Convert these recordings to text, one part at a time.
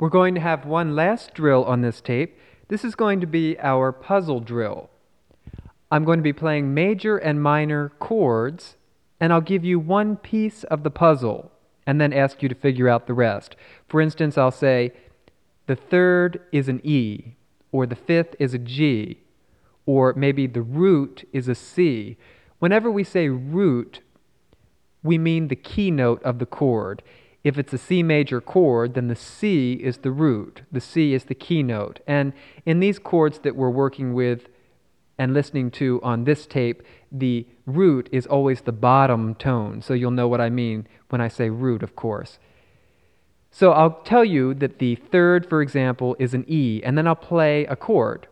We're going to have one last drill on this tape. This is going to be our puzzle drill. I'm going to be playing major and minor chords, and I'll give you one piece of the puzzle and then ask you to figure out the rest. For instance, I'll say the third is an E, or the fifth is a G, or maybe the root is a C. Whenever we say root, we mean the keynote of the chord. If it's a C major chord, then the C is the root. The C is the keynote. And in these chords that we're working with and listening to on this tape, the root is always the bottom tone. So you'll know what I mean when I say root, of course. So I'll tell you that the third, for example, is an E, and then I'll play a chord.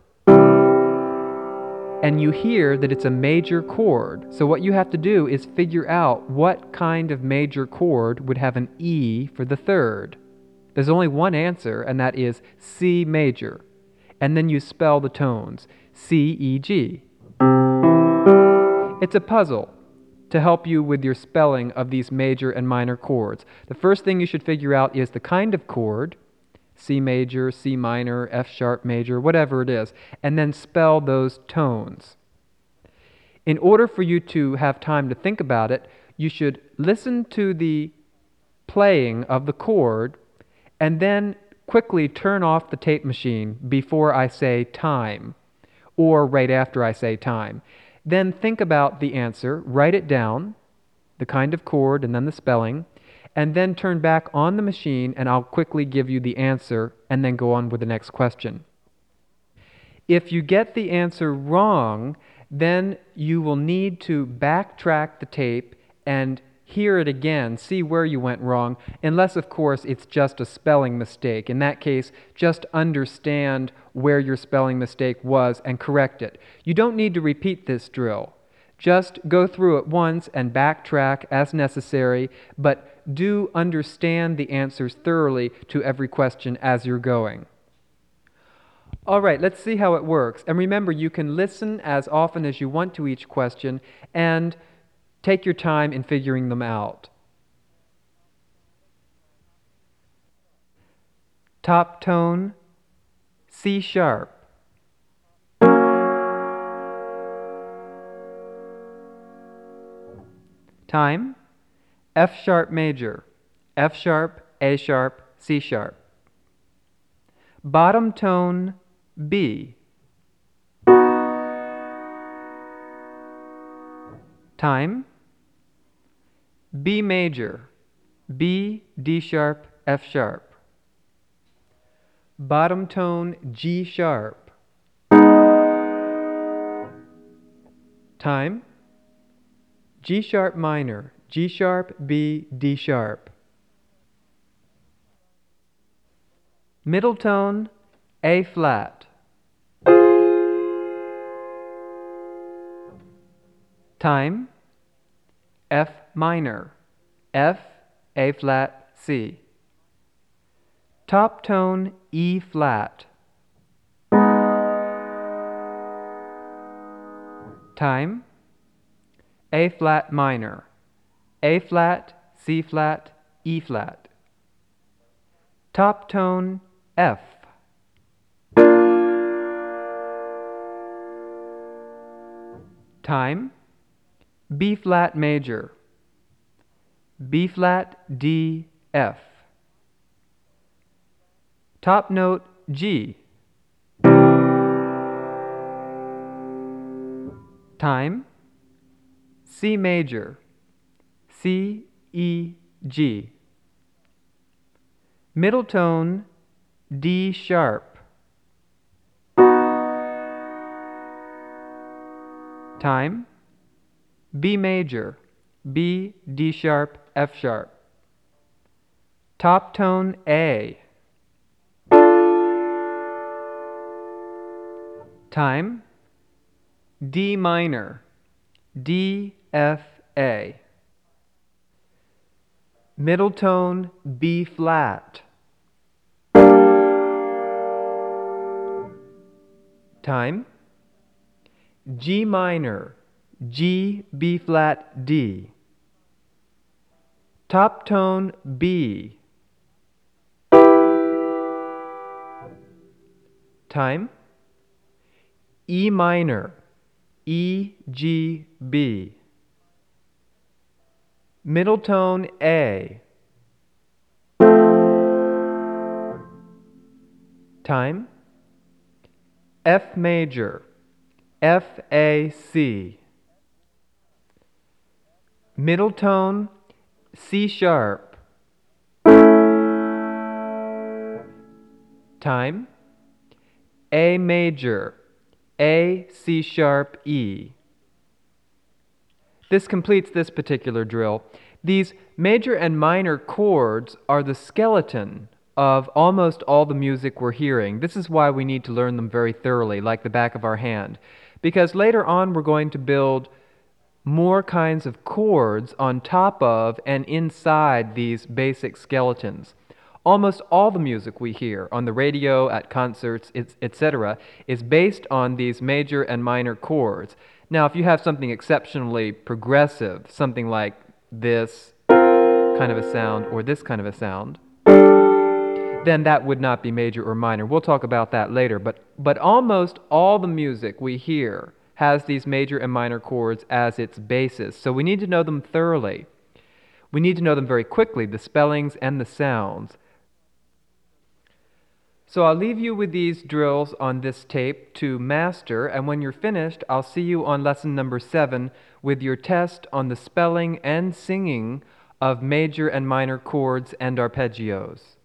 And you hear that it's a major chord. So what you have to do is figure out what kind of major chord would have an E for the third. There's only one answer, and that is C major. And then you spell the tones, C, E, G. It's a puzzle to help you with your spelling of these major and minor chords. The first thing you should figure out is the kind of chord, C major, C minor, F sharp major, whatever it is, and then spell those tones. In order for you to have time to think about it, you should listen to the playing of the chord and then quickly turn off the tape machine before I say time, or right after I say time. Then think about the answer, write it down, the kind of chord and then the spelling, and then turn back on the machine and I'll quickly give you the answer and then go on with the next question. If you get the answer wrong, then you will need to backtrack the tape and hear it again, see where you went wrong, unless, of course, it's just a spelling mistake. In that case, just understand where your spelling mistake was and correct it. You don't need to repeat this drill. Just go through it once and backtrack as necessary, but do understand the answers thoroughly to every question as you're going. All right, let's see how it works. And remember, you can listen as often as you want to each question and take your time in figuring them out. Top tone, C sharp. Time, F sharp major, F sharp, A sharp, C sharp. Bottom tone, B. Time, B major, B, D sharp, F sharp. Bottom tone, G sharp. Time, G sharp minor, G sharp, B, D sharp. Middle tone, A flat. Time, F minor, F, A flat, C. Top tone, E flat. Time, A flat minor, A flat, C flat, E flat. Top tone, F. Time, B flat major, B flat, D, F. Top note, G. Time, C major, C, E, G. Middle tone, D sharp. Time, B major, B, D sharp, F sharp. Top tone, A. Time, D minor, D, F, A. Middle tone, B flat. Time, G minor, G, B flat, D. Top tone, B. Time. E minor, E, G, B. Middle tone A. Time. F major, F, A, C. Middle tone C sharp. Time. A major, A, C sharp, E. This completes this particular drill. These major and minor chords are the skeleton of almost all the music we're hearing. This is why we need to learn them very thoroughly, like the back of our hand. Because later on we're going to build more kinds of chords on top of and inside these basic skeletons. Almost all the music we hear on the radio, at concerts, etc., is based on these major and minor chords. Now, if you have something exceptionally progressive, something like this kind of a sound or this kind of a sound, then that would not be major or minor. We'll talk about that later. But almost all the music we hear has these major and minor chords as its basis. So we need to know them thoroughly. We need to know them very quickly, the spellings and the sounds. So I'll leave you with these drills on this tape to master, and when you're finished, I'll see you on lesson number 7 with your test on the spelling and singing of major and minor chords and arpeggios.